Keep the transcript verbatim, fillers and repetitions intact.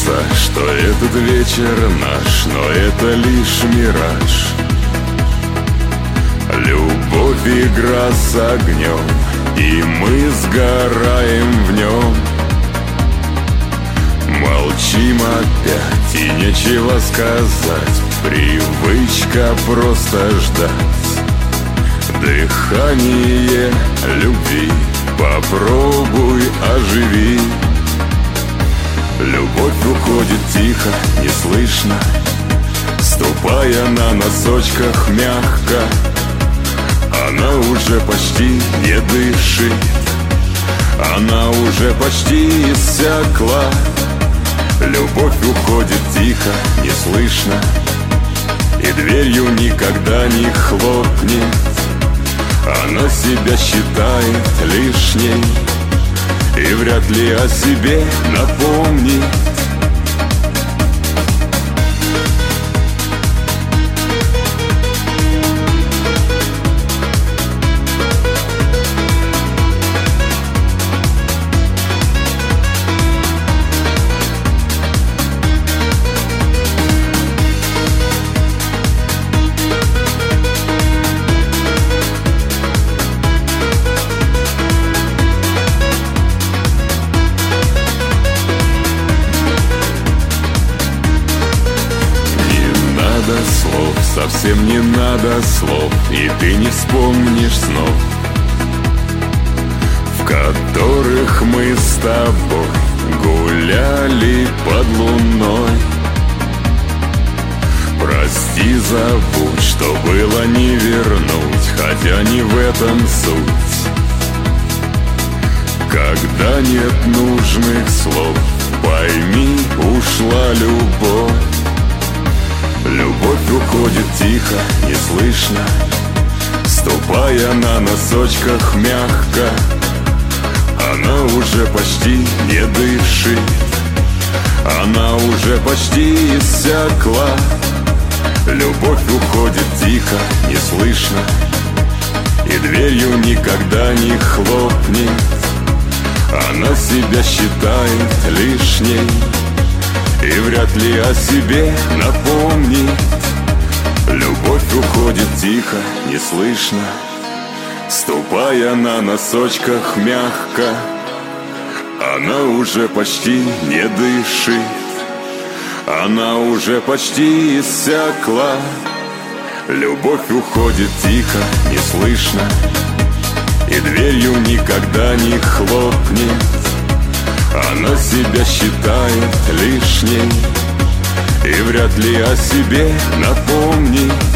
кажется, что этот вечер наш, но это лишь мираж. Любовь — игра с огнем, и мы сгораем в нем. Молчим опять, и нечего сказать, привычка просто ждать. Дыхание любви попробуй оживи. Любовь уходит тихо, неслышно, ступая на носочках мягко. Она уже почти не дышит, она уже почти иссякла. Любовь уходит тихо, неслышно, и дверью никогда не хлопнет. Она себя считает лишней и вряд ли о себе напомнит. Слов, совсем не надо слов, и ты не вспомнишь снов, в которых мы с тобой гуляли под луной. Прости, забудь, что было не вернуть, хотя не в этом суть. Когда нет нужных слов, пойми, ушла любовь. Любовь уходит тихо, неслышно, ступая на носочках мягко. Она уже почти не дышит, она уже почти иссякла. Любовь уходит тихо, неслышно, и дверью никогда не хлопнет. Она себя считает лишней и вряд ли о себе напомнит. Любовь уходит тихо, неслышно, ступая на носочках мягко. Она уже почти не дышит, она уже почти иссякла. Любовь уходит тихо, неслышно, и дверью никогда не хлопнет. Она себя считает лишней и вряд ли о себе напомнит.